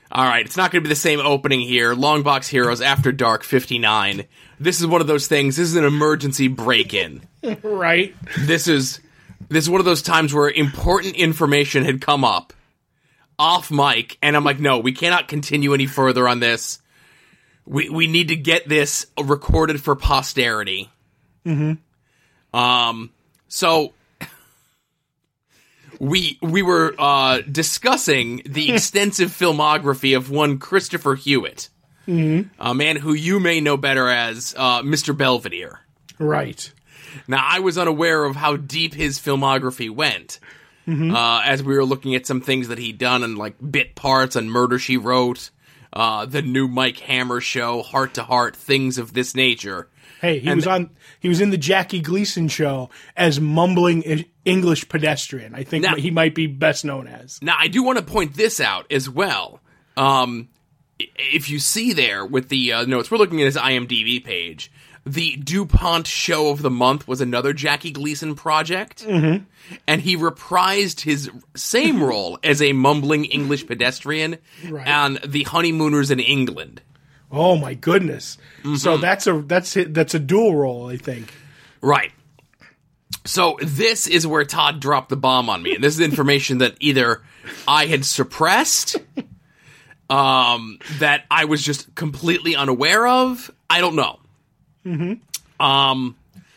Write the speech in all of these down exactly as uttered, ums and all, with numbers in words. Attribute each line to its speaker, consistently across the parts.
Speaker 1: All right, it's not going to be the same opening here. Longbox Heroes After Dark fifty-nine. This is one of those things. This is an emergency break-in.
Speaker 2: Right.
Speaker 1: This is this is one of those times where important information had come up off mic, and I'm like, no, we cannot continue any further on this. We we need to get this recorded for posterity. Mm-hmm. Um. So we we were uh, discussing the extensive filmography of one Christopher Hewitt, mm-hmm. a man who you may know better as uh, Mister Belvedere.
Speaker 2: Right.
Speaker 1: Now, I was unaware of how deep his filmography went, mm-hmm. uh, as we were looking at some things that he'd done and like bit parts on Murder, She Wrote, uh, the new Mike Hammer show, Heart to Heart, things of this nature.
Speaker 2: Hey, he
Speaker 1: and
Speaker 2: was
Speaker 1: th-
Speaker 2: on. He was in the Jackie Gleason show as mumbling I- English pedestrian. I think
Speaker 1: now,
Speaker 2: he might be best known as.
Speaker 1: Now, I do want to point this out as well. Um, if you see there with the uh, notes, we're looking at his IMDb page. The DuPont Show of the Month was another Jackie Gleason project, mm-hmm. and he reprised his same role as a mumbling English pedestrian
Speaker 2: right.
Speaker 1: on The Honeymooners in England.
Speaker 2: Oh my goodness!
Speaker 1: Mm-hmm.
Speaker 2: So that's a that's it, that's a dual role, I think.
Speaker 1: Right. So this is where Todd dropped the bomb on me, and this is information that either I had suppressed, um, that I was just completely unaware of. I don't know. Mm-hmm. Um,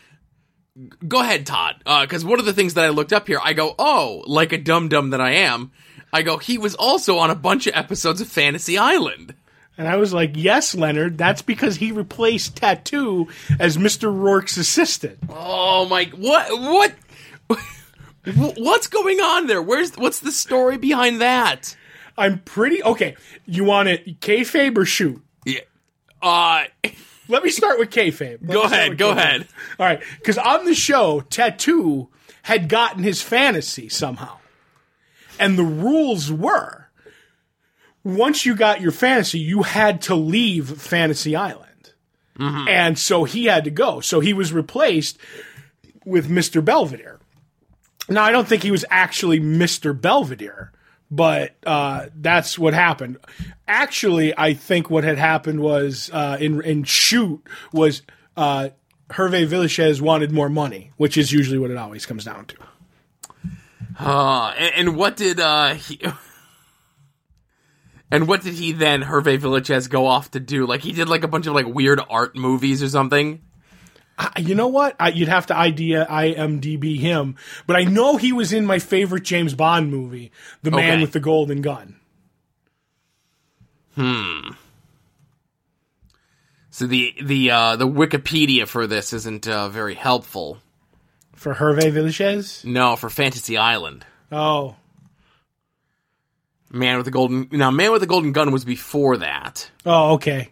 Speaker 1: go ahead, Todd. Because uh, one of the things that I looked up here, I go, oh, like a dum-dum that I am, I go, he was also on a bunch of episodes of Fantasy Island.
Speaker 2: And I was like, yes, Leonard, that's because he replaced Tattoo as Mister Rourke's assistant.
Speaker 1: Oh, my, what, what, what's going on there? Where's, what's the story behind that?
Speaker 2: I'm pretty, okay, you want it kayfabe or shoot?
Speaker 1: Yeah. Uh...
Speaker 2: Let me start with kayfabe. Let
Speaker 1: go ahead, go kayfabe. ahead.
Speaker 2: All right, because on the show, Tattoo had gotten his fantasy somehow. And the rules were, once you got your fantasy, you had to leave Fantasy Island. Mm-hmm. And so he had to go. So he was replaced with Mister Belvedere. Now, I don't think he was actually Mister Belvedere. But uh, that's what happened. Actually, I think what had happened was uh, in in Shoot was uh, Hervé Villechaize wanted more money, which is usually what it always comes down to.
Speaker 1: Uh, and, and what did uh, he? And what did he then, Hervé Villechaize, go off to do? Like he did like a bunch of like weird art movies or something.
Speaker 2: Uh, you know what? I, you'd have to idea I M D B him, but I know he was in my favorite James Bond movie, The Man
Speaker 1: okay.
Speaker 2: with the Golden Gun.
Speaker 1: Hmm. So the the uh, the Wikipedia for this isn't uh, very helpful.
Speaker 2: For Hervé Villechaize?
Speaker 1: No, for Fantasy Island.
Speaker 2: Oh.
Speaker 1: Man with the Golden... Now, Man with the Golden Gun was before that.
Speaker 2: Oh, okay.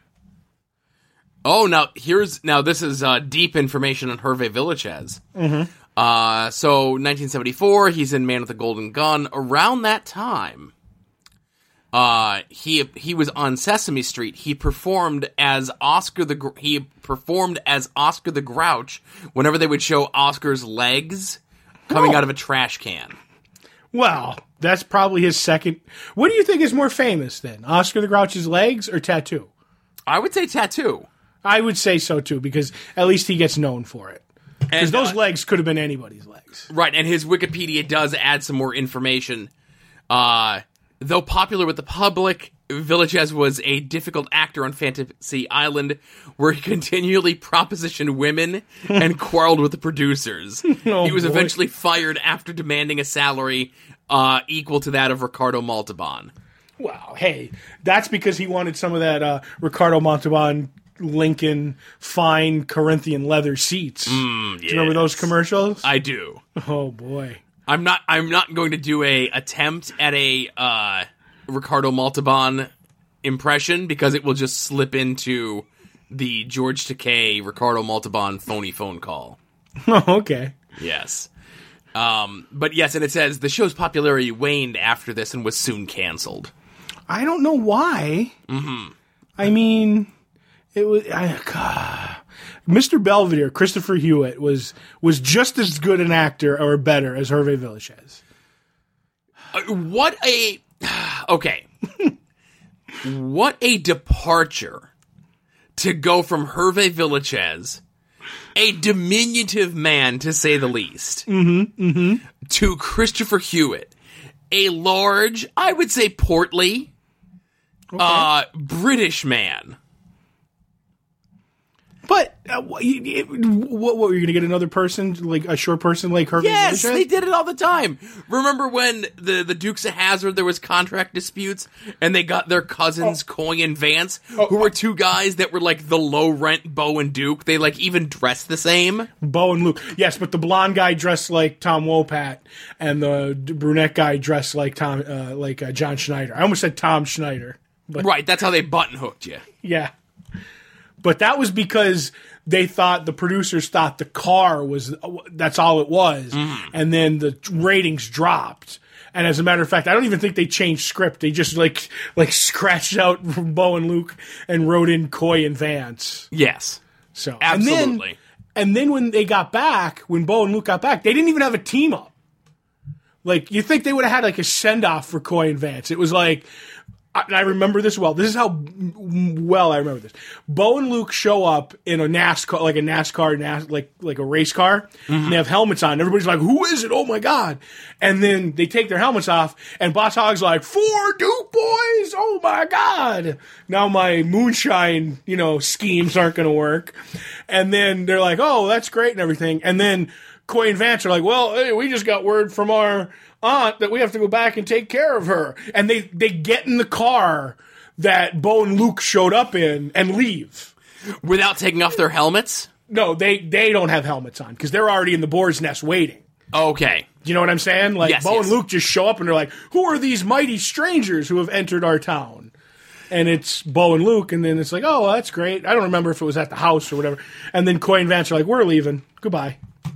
Speaker 1: Oh, now, here's... Now, this is uh, deep information on Hervé Villechaize.
Speaker 2: Mm-hmm.
Speaker 1: Uh, so, nineteen seventy-four, he's in Man with the Golden Gun. Around that time, uh, he he was on Sesame Street. He performed as Oscar the... He performed as Oscar the Grouch whenever they would show Oscar's legs coming
Speaker 2: oh.
Speaker 1: out of a trash can.
Speaker 2: Well, that's probably his second... What do you think is more famous, then? Oscar the Grouch's legs or Tattoo?
Speaker 1: I would say Tattoo.
Speaker 2: I would say so, too, because at least he gets known for it. Because those uh, legs could have been anybody's legs.
Speaker 1: Right, and his Wikipedia does add some more information. Uh, though popular with the public, Villechaize was a difficult actor on Fantasy Island, where he continually propositioned women and quarreled with the producers.
Speaker 2: Oh,
Speaker 1: he was
Speaker 2: boy.
Speaker 1: eventually fired after demanding a salary uh, equal to that of Ricardo Montalban.
Speaker 2: Well, hey, that's because he wanted some of that uh, Ricardo Montalban Lincoln fine Corinthian leather seats.
Speaker 1: Mm,
Speaker 2: do you remember those commercials?
Speaker 1: I do.
Speaker 2: Oh boy.
Speaker 1: I'm not I'm not going to do a attempt at a uh, Ricardo Montalban impression because it will just slip into the George Takei Ricardo Montalban phony phone call.
Speaker 2: Oh, okay.
Speaker 1: Yes. Um, but yes, and it says the show's popularity waned after this and was soon canceled.
Speaker 2: I don't know why.
Speaker 1: Mm-hmm.
Speaker 2: I mean, it was I, God. Mister Belvedere, Christopher Hewitt, was was just as good an actor or better as Hervé Villechaize.
Speaker 1: Uh, what a okay. What a departure to go from Hervé Villechaize, a diminutive man to say the least,
Speaker 2: mm-hmm, mm-hmm.
Speaker 1: to Christopher Hewitt, a large, I would say portly, okay. uh, British man.
Speaker 2: But uh, what, what, what were you going to get another person, like a short person like Hervé
Speaker 1: Yes,
Speaker 2: Villechaize?
Speaker 1: they did it all the time. Remember when the, the Dukes of Hazzard, there was contract disputes, and they got their cousins, oh. Coy and Vance, oh, who were two guys that were like the low-rent Bo and Duke. They like even dressed the same.
Speaker 2: Bo and Luke. Yes, but the blonde guy dressed like Tom Wopat, and the brunette guy dressed like Tom, uh, like uh, John Schneider. I almost said Tom Schneider. But
Speaker 1: right, that's how they button-hooked you.
Speaker 2: Yeah. But that was because they thought, the producers thought the car was, that's all it was. Mm. And then the ratings dropped. And as a matter of fact, I don't even think they changed script. They just like like scratched out Bo and Luke and wrote in Coy and Vance.
Speaker 1: Yes.
Speaker 2: So
Speaker 1: absolutely.
Speaker 2: And then, and then when they got back, when Bo and Luke got back, they didn't even have a team up. Like, you think they would have had like a send-off for Coy and Vance. It was like... And I remember this well. This is how well I remember this. Bo and Luke show up in a NASCAR, like a NASCAR, NAS, like like a race car. Mm-hmm. And they have helmets on. Everybody's like, "Who is it? Oh my god!" And then they take their helmets off, and Boss Hogg's like, "Four Duke boys! Oh my god!" Now my moonshine, you know, schemes aren't going to work. And then they're like, "Oh, that's great," and everything. And then Coy and Vance are like, "Well, hey, we just got word from our aunt that we have to go back and take care of her." And they, they get in the car that Bo and Luke showed up in and leave.
Speaker 1: Without taking off their helmets?
Speaker 2: No, they, they don't have helmets on because they're already in the boar's nest waiting.
Speaker 1: Okay.
Speaker 2: Do you know what I'm saying? Like,
Speaker 1: yes,
Speaker 2: Bo
Speaker 1: yes.
Speaker 2: and Luke just show up and they're like, "Who are these mighty strangers who have entered our town?" And it's Bo and Luke, and then it's like, "Oh, well, that's great." I don't remember if it was at the house or whatever. And then Coy and Vance are like, "We're leaving. Goodbye."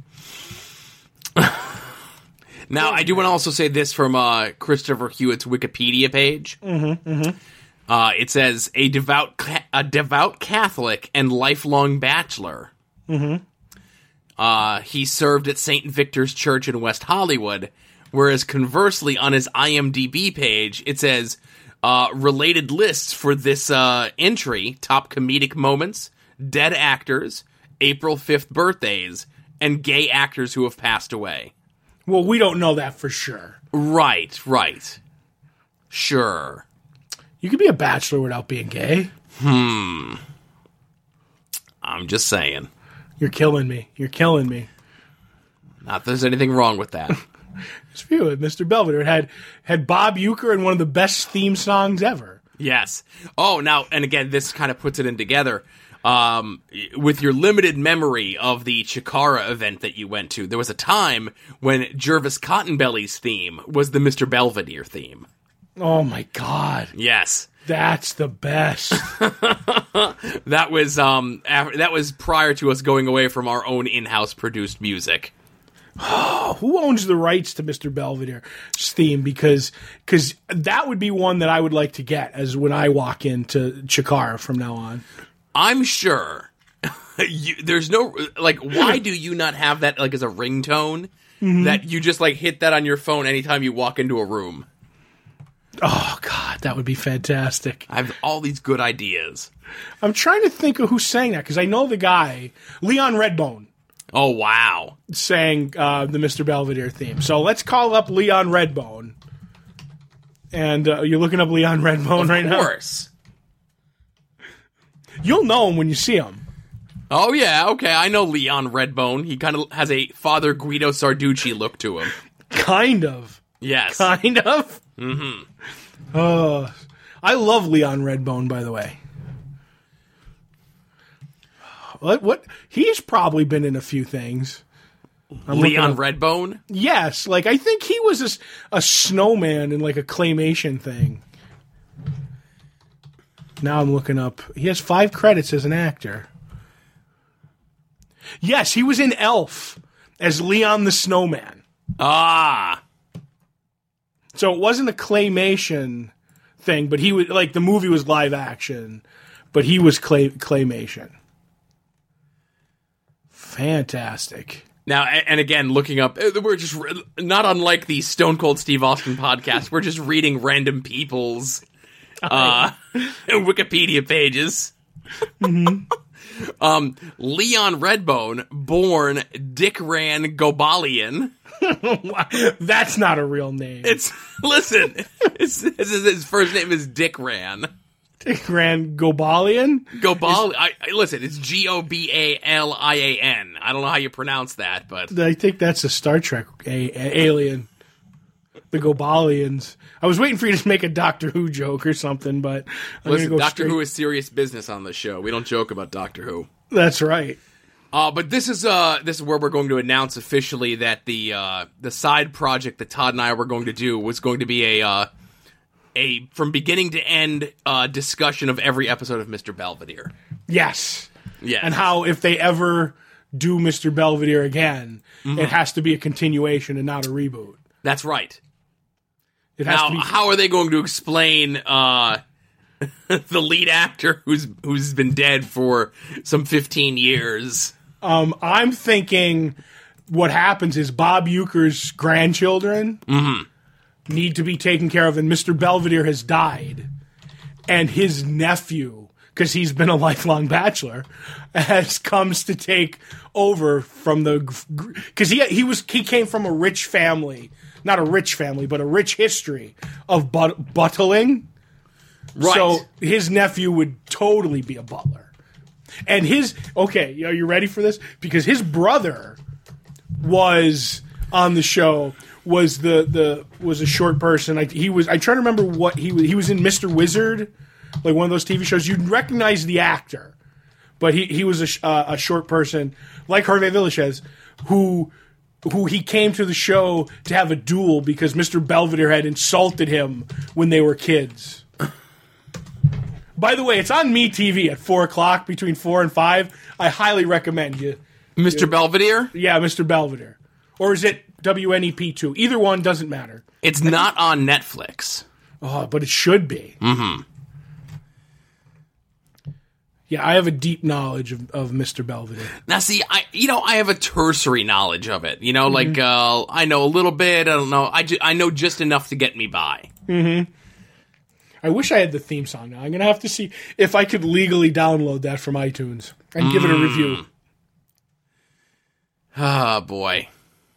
Speaker 1: Now, I do want to also say this from uh, Christopher Hewitt's Wikipedia page.
Speaker 2: Mm-hmm, mm-hmm.
Speaker 1: Uh, it says, a devout ca- a devout Catholic and lifelong bachelor.
Speaker 2: Mm-hmm.
Speaker 1: Uh, he served at Saint Victor's Church in West Hollywood, whereas conversely, on his I M D B page, it says, uh, related lists for this uh, entry, top comedic moments, dead actors, April fifth birthdays, and gay actors who have passed away.
Speaker 2: Well, we don't know that for sure.
Speaker 1: Right, right. Sure.
Speaker 2: You could be a bachelor without being gay.
Speaker 1: Hmm. I'm just saying.
Speaker 2: You're killing me. You're killing me.
Speaker 1: Not that there's anything wrong with that.
Speaker 2: Just view it, Mister Belvedere. It had, had Bob Uecker in one of the best theme songs ever.
Speaker 1: Yes. Oh, now, and again, this kind of puts it in together. Um, with your limited memory of the Chikara event that you went to, there was a time when Jervis Cottonbelly's theme was the Mister Belvedere theme.
Speaker 2: Oh my God.
Speaker 1: Yes.
Speaker 2: That's the best.
Speaker 1: That was, um, af- that was prior to us going away from our own in-house produced music.
Speaker 2: Who owns the rights to Mister Belvedere's theme? Because cause that would be one that I would like to get as when I walk into Chikara from now on.
Speaker 1: I'm sure you, there's no, like, why do you not have that, like, as a ringtone mm-hmm. that you just, like, hit that on your phone anytime you walk into a room?
Speaker 2: Oh, God, that would be fantastic.
Speaker 1: I have all these good ideas.
Speaker 2: I'm trying to think of who sang that, because I know the guy, Leon Redbone.
Speaker 1: Oh, wow.
Speaker 2: Sang uh, the Mister Belvedere theme. So let's call up Leon Redbone. And uh, you're looking up Leon Redbone
Speaker 1: of
Speaker 2: right now?
Speaker 1: Of course.
Speaker 2: You'll know him when you see him.
Speaker 1: Oh, yeah, okay, I know Leon Redbone. He kind of has a Father Guido Sarducci look to him.
Speaker 2: Kind of.
Speaker 1: Yes.
Speaker 2: Kind of?
Speaker 1: Mm-hmm.
Speaker 2: Oh, I love Leon Redbone, by the way. What? What? He's probably been in a few things.
Speaker 1: I'm Leon Redbone?
Speaker 2: Yes, like I think he was a, a snowman in like a claymation thing. Now I'm looking up. He has five credits as an actor. Yes, he was in Elf as Leon the Snowman.
Speaker 1: Ah.
Speaker 2: So it wasn't a claymation thing, but he was like the movie was live action, but he was clay, claymation. Fantastic.
Speaker 1: Now, and again, looking up, we're just not unlike the Stone Cold Steve Austin podcast. We're just reading random people's uh, Wikipedia pages. Mm-hmm. um, Leon Redbone, born Dick Ran Gobalian.
Speaker 2: That's not a real name.
Speaker 1: It's listen. It's, it's, his first name is Dick Ran.
Speaker 2: Dick Ran Gobalian.
Speaker 1: Gobal. I, I listen. It's G O B A L I A N. I don't know how you pronounce that, but
Speaker 2: I think that's a Star Trek a, a alien. The Gobalians. I was waiting for you to make a Doctor Who joke or something, but I'm
Speaker 1: listen.
Speaker 2: gonna go
Speaker 1: Doctor
Speaker 2: straight.
Speaker 1: Who is serious business on this show. We don't joke about Doctor Who.
Speaker 2: That's right.
Speaker 1: Uh, but this is uh, this is where we're going to announce officially that the uh, the side project that Todd and I were going to do was going to be a uh, a from beginning to end uh, discussion of every episode of Mister Belvedere.
Speaker 2: Yes.
Speaker 1: Yeah.
Speaker 2: And how if they ever do Mister Belvedere again, mm-hmm. it has to be a continuation and not a reboot.
Speaker 1: That's right.
Speaker 2: It has
Speaker 1: now,
Speaker 2: to be.
Speaker 1: How are they going to explain uh, the lead actor who's who's been dead for some fifteen years?
Speaker 2: Um, I'm thinking what happens is Bob Euchre's grandchildren
Speaker 1: mm-hmm.
Speaker 2: need to be taken care of, and Mister Belvedere has died, and his nephew, because he's been a lifelong bachelor, has comes to take over from the because he he was he came from a rich family, not a rich family, but a rich history of but, buttling.
Speaker 1: Right.
Speaker 2: So his nephew would totally be a butler. And his okay, are you ready for this? Because his brother was on the show. Was the, the was a short person. Like he was. I try to remember what he was. He was in Mister Wizard, like one of those T V shows. You'd recognize the actor, but he he was a, uh, a short person like Hervé Villechaize, who who he came to the show to have a duel because Mister Belvedere had insulted him when they were kids. By the way, it's on MeTV at four o'clock between four and five. I highly recommend you.
Speaker 1: Mister
Speaker 2: you,
Speaker 1: Belvedere?
Speaker 2: Yeah, Mister Belvedere. Or is it W N E P two? Either one doesn't matter.
Speaker 1: It's not on Netflix.
Speaker 2: Oh, but it should be.
Speaker 1: Mm-hmm.
Speaker 2: Yeah, I have a deep knowledge of, of Mister Belvedere.
Speaker 1: Now, see, I you know, I have a cursory knowledge of it. You know, mm-hmm. like, uh, I know a little bit. I don't know. I, ju- I know just enough to get me by.
Speaker 2: Mm-hmm. I wish I had the theme song now. I'm going to have to see if I could legally download that from iTunes and mm. give it a review.
Speaker 1: Oh, boy.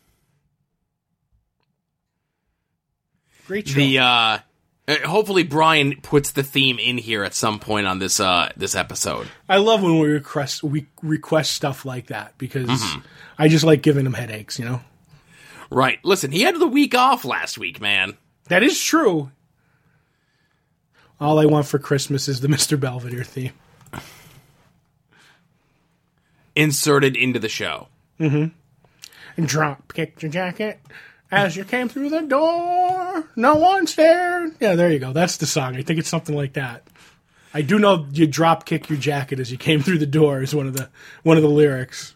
Speaker 2: Great show.
Speaker 1: The, uh, hopefully Brian puts the theme in here at some point on this uh, this episode.
Speaker 2: I love when we request we request stuff like that because mm-hmm. I just like giving him headaches, you know?
Speaker 1: Right. Listen, he had the week off last week, man.
Speaker 2: That is true. All I want for Christmas is the Mister Belvedere theme.
Speaker 1: Inserted into the show.
Speaker 2: Mm-hmm. And drop kicked your jacket as you came through the door. No one stared. Yeah, there you go. That's the song. I think it's something like that. I do know you drop kick your jacket as you came through the door is one of the one of the lyrics.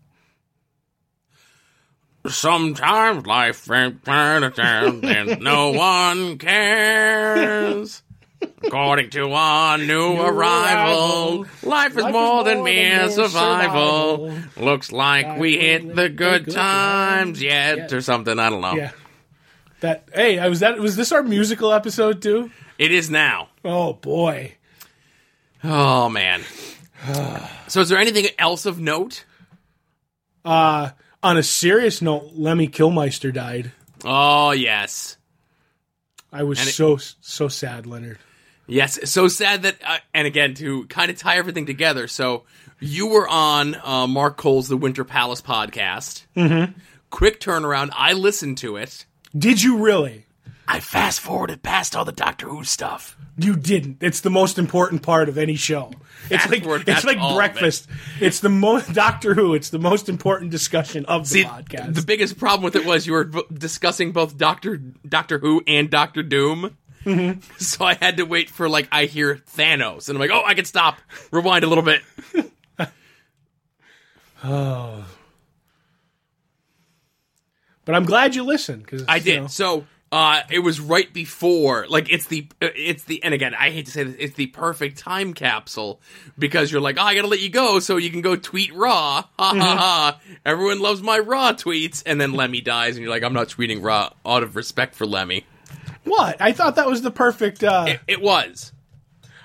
Speaker 1: Sometimes life ain't and no one cares. According to our new, new arrival, arrival, life is life more is than more mere than survival. survival. Looks like I we hit the good, good times yet, yet, or something. I don't know.
Speaker 2: Yeah. That hey, was that was this our musical episode too?
Speaker 1: It is now.
Speaker 2: Oh boy.
Speaker 1: Oh man. So, is there anything else of note?
Speaker 2: Uh, on a serious note, Lemmy Kilmister died.
Speaker 1: Oh yes.
Speaker 2: I was it, so so sad, Leonard.
Speaker 1: Yes, so sad that, uh, and again, to kind of tie everything together, so you were on uh, Mark Cole's The Winter Palace podcast.
Speaker 2: Mm-hmm.
Speaker 1: Quick turnaround. I listened to it.
Speaker 2: Did you really?
Speaker 1: I fast-forwarded past all the Doctor Who stuff.
Speaker 2: You didn't. It's the most important part of any show. It's like it's like breakfast. It. It's the most Doctor Who. It's the most important discussion of the
Speaker 1: See,
Speaker 2: podcast.
Speaker 1: The biggest problem with it was you were discussing both Doctor Doctor Who and Doctor Doom.
Speaker 2: Mm-hmm.
Speaker 1: So I had to wait for, like, I hear Thanos. And I'm like, oh, I can stop. Rewind a little bit.
Speaker 2: Oh. But I'm glad you listened. Cause,
Speaker 1: I did.
Speaker 2: You know.
Speaker 1: So uh, it was right before, like, it's the, it's the, and again, I hate to say this, it's the perfect time capsule because you're like, oh, I gotta let you go so you can go tweet Raw. Ha ha ha. Everyone loves my Raw tweets. And then Lemmy dies and you're like, I'm not tweeting Raw out of respect for Lemmy.
Speaker 2: What? I thought that was the perfect... Uh...
Speaker 1: It, it was.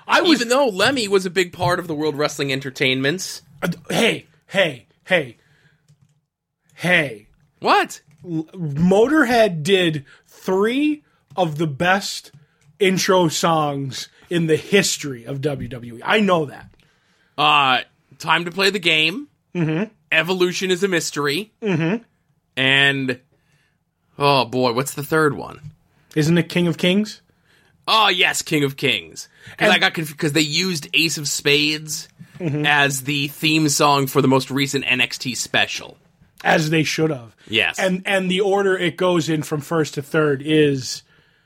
Speaker 2: I was
Speaker 1: Even though Lemmy was a big part of the World Wrestling Entertainment.
Speaker 2: uh, hey, hey, hey, hey.
Speaker 1: What?
Speaker 2: Motorhead did three of the best intro songs in the history of W W E. I know that.
Speaker 1: Uh, Time to Play the Game.
Speaker 2: Mm-hmm.
Speaker 1: Evolution is a Mystery.
Speaker 2: Mm-hmm.
Speaker 1: And, oh boy, what's the third one?
Speaker 2: Isn't it King of Kings?
Speaker 1: Oh, yes, King of Kings. Because I got confused because they used Ace of Spades mm-hmm. as the theme song for the most recent N X T special.
Speaker 2: As they should have.
Speaker 1: Yes.
Speaker 2: And and the order it goes in from first to third is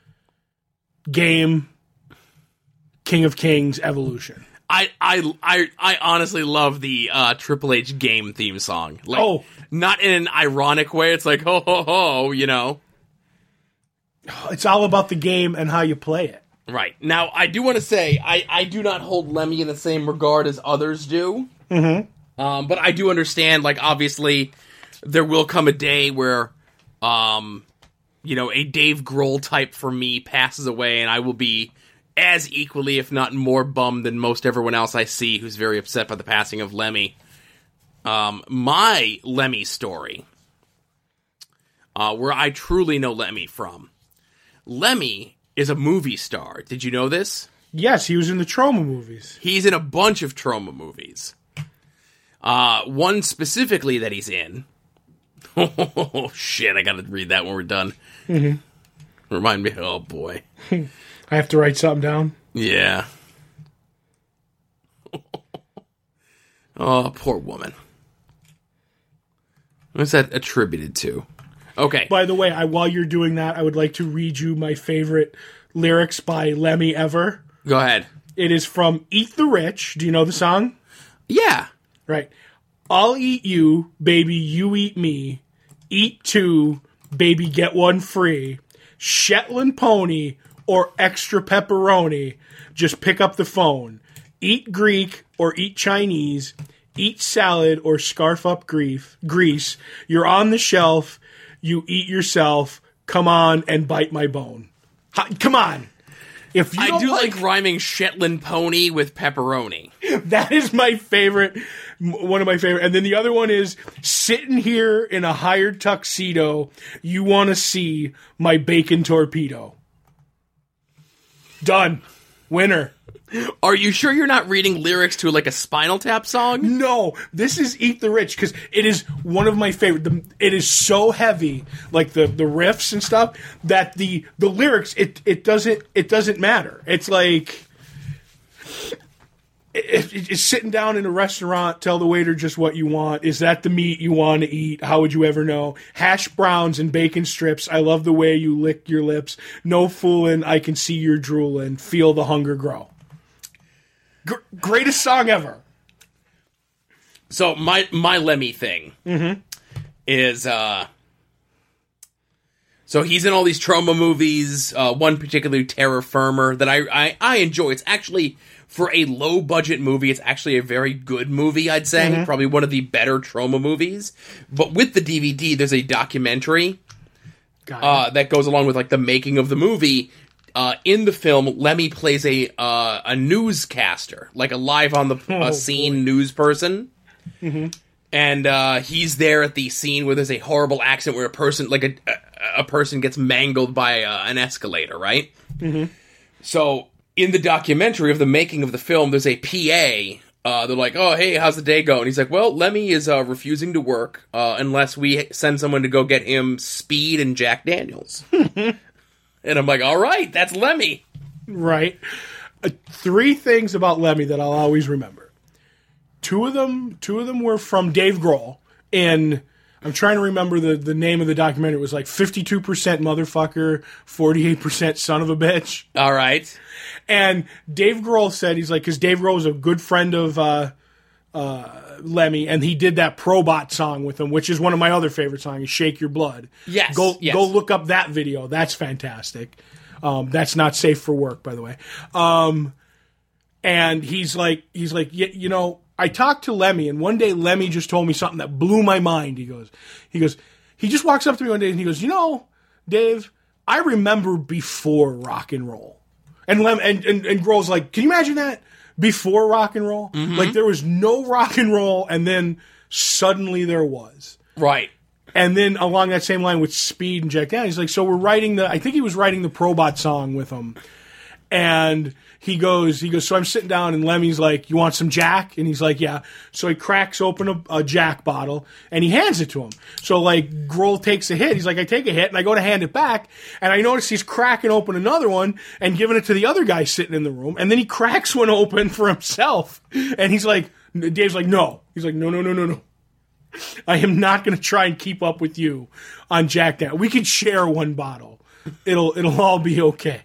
Speaker 2: Game, King of Kings, Evolution.
Speaker 1: I I I, I honestly love the uh, Triple H Game theme song. Like,
Speaker 2: oh.
Speaker 1: Not in an ironic way. It's like, ho, ho, ho, you know.
Speaker 2: It's all about the game and how you play it.
Speaker 1: Right. Now, I do want to say, I, I do not hold Lemmy in the same regard as others do.
Speaker 2: Mm-hmm.
Speaker 1: Um, but I do understand, like, obviously, there will come a day where, um, you know, a Dave Grohl type for me passes away, and I will be as equally, if not more, bummed than most everyone else I see who's very upset by the passing of Lemmy. Um, my Lemmy story, uh, where I truly know Lemmy from. Lemmy is a movie star. Did you know this?
Speaker 2: Yes, he was in the Troma movies.
Speaker 1: He's in a bunch of Troma movies. Uh, one specifically that he's in. Oh, shit, I gotta read that when we're done.
Speaker 2: Mm-hmm.
Speaker 1: Remind me, oh boy.
Speaker 2: I have to write something down?
Speaker 1: Yeah. Oh, poor woman. What's that attributed to? Okay.
Speaker 2: By the way, I, while you're doing that, I would like to read you my favorite lyrics by Lemmy ever.
Speaker 1: Go ahead.
Speaker 2: It is from Eat the Rich. Do you know the song?
Speaker 1: Yeah.
Speaker 2: Right. I'll eat you, baby, you eat me. Eat two, baby, get one free. Shetland pony or extra pepperoni. Just pick up the phone. Eat Greek or eat Chinese. Eat salad or scarf up grief, grease. You're on the shelf. You eat yourself. Come on and bite my bone. Ha, come on. If you
Speaker 1: I
Speaker 2: don't
Speaker 1: do
Speaker 2: like,
Speaker 1: like rhyming Shetland pony with pepperoni.
Speaker 2: That is my favorite, one of my favorite. And then the other one is sitting here in a hired tuxedo. You want to see my bacon torpedo. Done. Winner.
Speaker 1: Are you sure you're not reading lyrics to like a Spinal Tap song?
Speaker 2: No, this is Eat the Rich because it is one of my favorite. The, it is so heavy, like the, the riffs and stuff, that the the lyrics it it doesn't it doesn't matter. It's like it, it, it's sitting down in a restaurant. Tell the waiter just what you want. Is that the meat you want to eat? How would you ever know? Hash browns and bacon strips. I love the way you lick your lips. No fooling. I can see your drooling. Feel the hunger grow. G- greatest song ever.
Speaker 1: So my my Lemmy thing
Speaker 2: mm-hmm.
Speaker 1: is uh, so he's in all these Troma movies. Uh, one particularly, Terra Firma, that I, I I enjoy. It's actually, for a low budget movie, it's actually a very good movie. I'd say mm-hmm. probably one of the better Troma movies. But with the D V D, there's a documentary uh, that goes along with like the making of the movie. Uh, in the film, Lemmy plays a uh, a newscaster, like a live on the uh, scene
Speaker 2: oh,
Speaker 1: news person.
Speaker 2: Mm-hmm.
Speaker 1: And uh, he's there at the scene where there's a horrible accident where a person, like a a, a person, gets mangled by uh, an escalator, right?
Speaker 2: Mm-hmm.
Speaker 1: So in the documentary of the making of the film, there's a P A. Uh, they're like, "Oh, hey, how's the day going?" He's like, "Well, Lemmy is uh, refusing to work uh, unless we send someone to go get him speed and Jack Daniels." And I'm like, all right, that's Lemmy.
Speaker 2: Right. Uh, three things about Lemmy that I'll always remember. Two of them, two of them were from Dave Grohl, and I'm trying to remember the, the name of the documentary. It was like fifty-two percent motherfucker, forty-eight percent son of a bitch.
Speaker 1: All right.
Speaker 2: And Dave Grohl said, he's like, because Dave Grohl was a good friend of uh, uh, Lemmy, and he did that Probot song with him, which is one of my other favorite songs, Shake Your Blood.
Speaker 1: Yes.
Speaker 2: Go,
Speaker 1: yes.
Speaker 2: go look up that video. That's fantastic. Um, that's not safe for work, by the way. Um, and he's like, he's like, you, you know, I talked to Lemmy, and one day Lemmy just told me something that blew my mind. He goes, he goes, he just walks up to me one day and he goes, you know, Dave, I remember before rock and roll. And Lem and, and, and Grohl's like, can you imagine that? Before rock and roll?
Speaker 1: Mm-hmm.
Speaker 2: Like, there was no rock and roll, and then suddenly there was.
Speaker 1: Right.
Speaker 2: And then along that same line with Speed and Jack Daniels, he's like, so we're writing the, I think he was writing the Probot song with him. And he goes, he goes, so I'm sitting down and Lemmy's like, you want some Jack? And he's like, yeah. So he cracks open a, a Jack bottle and he hands it to him. So like Grohl takes a hit. He's like, I take a hit and I go to hand it back. And I notice he's cracking open another one and giving it to the other guy sitting in the room. And then he cracks one open for himself. And he's like, Dave's like, no. He's like, no, no, no, no, no. I am not going to try and keep up with you on Jack Daniels. We can share one bottle. It'll, it'll all be okay.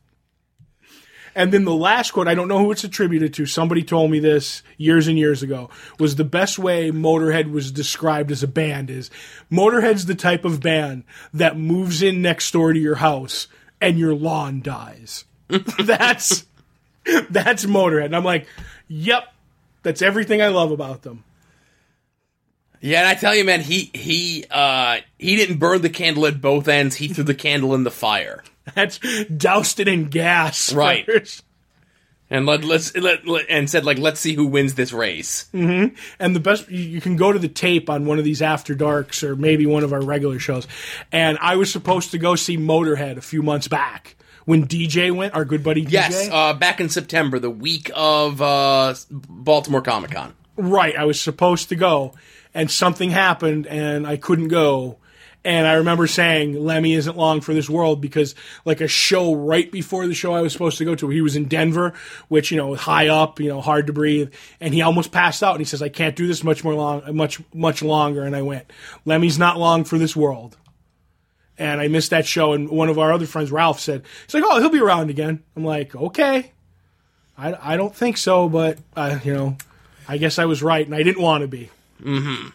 Speaker 2: And then the last quote, I don't know who it's attributed to, somebody told me this years and years ago, was the best way Motorhead was described as a band is, Motorhead's the type of band that moves in next door to your house and your lawn dies. that's that's Motorhead. And I'm like, yep, that's everything I love about them.
Speaker 1: Yeah, and I tell you, man, he he uh, he didn't burn the candle at both ends. He threw the candle in the fire.
Speaker 2: That's doused it in gas,
Speaker 1: right?
Speaker 2: First.
Speaker 1: And let let's let, let and said like let's see who wins this race.
Speaker 2: Mm-hmm. And the best, you, you can go to the tape on one of these After Darks or maybe one of our regular shows. And I was supposed to go see Motorhead a few months back when D J went, our good buddy D J.
Speaker 1: Yes, uh, back in September, the week of uh, Baltimore Comic Con.
Speaker 2: Right, I was supposed to go, and something happened, and I couldn't go. And I remember saying, Lemmy isn't long for this world, because like a show right before the show I was supposed to go to, he was in Denver, which, you know, high up, you know, hard to breathe. And he almost passed out. And he says, I can't do this much more long, much, much longer. And I went, Lemmy's not long for this world. And I missed that show. And one of our other friends, Ralph, said, he's like, oh, he'll be around again. I'm like, okay. I, I don't think so, but, uh, you know, I guess I was right. And I didn't want to be.
Speaker 1: Mm-hmm.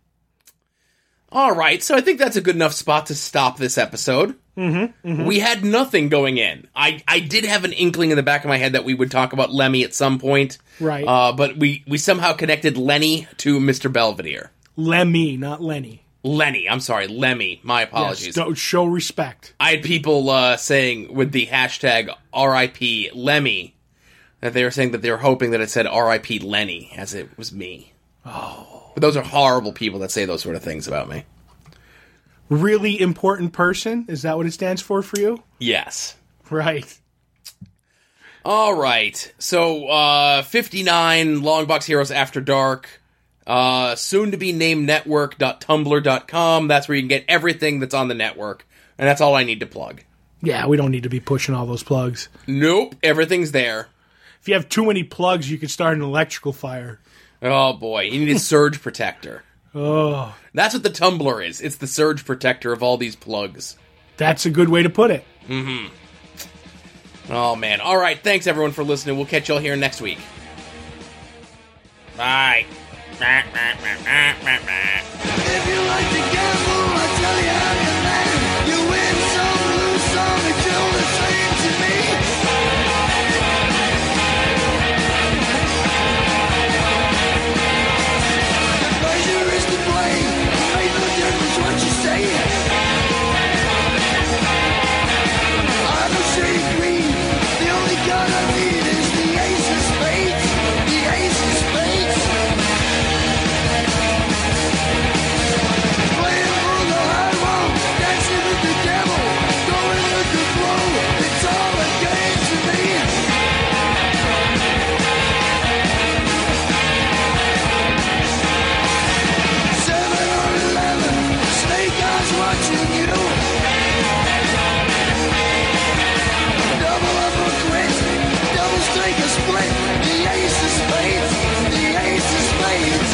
Speaker 1: All right, so I think that's a good enough spot to stop this episode.
Speaker 2: Mm-hmm, mm-hmm.
Speaker 1: We had nothing going in. I, I did have an inkling in the back of my head that we would talk about Lemmy at some point.
Speaker 2: Right.
Speaker 1: Uh, but we, we somehow connected Lenny to Mister Belvedere.
Speaker 2: Lemmy, not Lenny.
Speaker 1: Lenny, I'm sorry, Lemmy. My apologies.
Speaker 2: Yes, don't show respect.
Speaker 1: I had people uh, saying with the hashtag R I P Lemmy that they were saying that they were hoping that it said R I P Lenny, as it was me.
Speaker 2: Oh.
Speaker 1: But those are horrible people that say those sort of things about me.
Speaker 2: Really important person? Is that what it stands for for you?
Speaker 1: Yes.
Speaker 2: Right.
Speaker 1: All right. So, uh, fifty-nine Longbox Heroes After Dark. Uh, soon to be named network dot tumblr dot com. That's where you can get everything that's on the network. And that's all I need to plug.
Speaker 2: Yeah, we don't need to be pushing all those plugs.
Speaker 1: Nope. Everything's there.
Speaker 2: If you have too many plugs, you could start an electrical fire.
Speaker 1: Oh, boy. You need a surge protector.
Speaker 2: Oh.
Speaker 1: That's what the Tumblr is. It's the surge protector of all these plugs.
Speaker 2: That's a good way to put it.
Speaker 1: Mm-hmm. Oh, man. All right. Thanks, everyone, for listening. We'll catch y'all here next week. Bye.
Speaker 3: If you like to gamble, I'll tell you how you land. You win some, lose some, it's all the same to me. The pleasure is to blame. Make no difference what you say. I don't say green. The only card I need is the ace of spades. The ace of spades. Playing for the high road, dancing with the devil, going with the flow. It's all a game to me. Seven or eleven, snake eyes watching you. Double up or quit, double strike or split. The ace of spades, the ace of spades.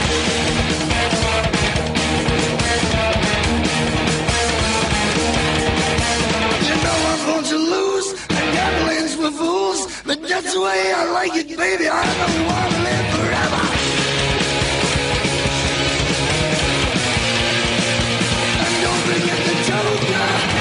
Speaker 3: You know I'm going to lose, and gambling's for fools, but that's the way I like it, baby. I don't want to live forever. And don't forget the Joker.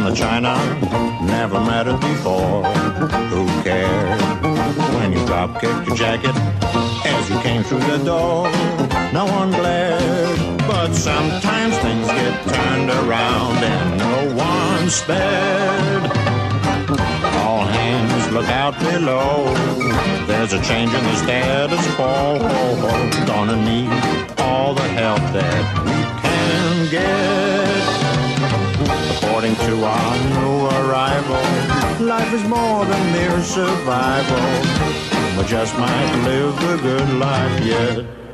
Speaker 4: the China, never met it before. Who cared when you drop kicked your jacket as you came through the door? No one glared, but sometimes things get turned around and no one spared. All hands look out below. There's a change in the status quo. Gonna need all the help that we can get. According to our new arrival, life is more than mere survival. We just might live the good life yet.